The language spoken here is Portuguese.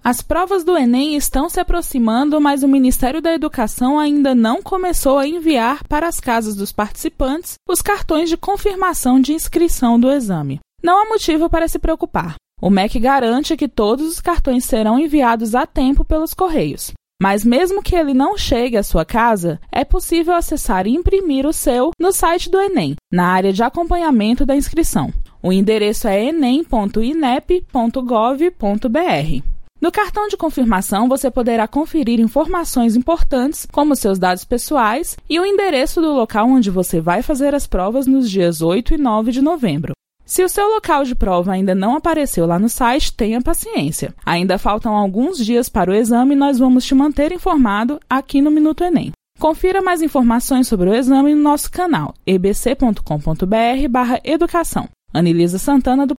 As provas do Enem estão se aproximando, mas o Ministério da Educação ainda não começou a enviar para as casas dos participantes os cartões de confirmação de inscrição do exame. Não há motivo para se preocupar. O MEC garante que todos os cartões serão enviados a tempo pelos Correios. Mas mesmo que ele não chegue à sua casa, é possível acessar e imprimir o seu no site do Enem, na área de acompanhamento da inscrição. O endereço é enem.inep.gov.br. No cartão de confirmação, você poderá conferir informações importantes, como seus dados pessoais e o endereço do local onde você vai fazer as provas nos dias 8 e 9 de novembro. Se o seu local de prova ainda não apareceu lá no site, tenha paciência. Ainda faltam alguns dias para o exame e nós vamos te manter informado aqui no Minuto Enem. Confira mais informações sobre o exame no nosso canal ebc.com.br/educação. Anelisa Santana, do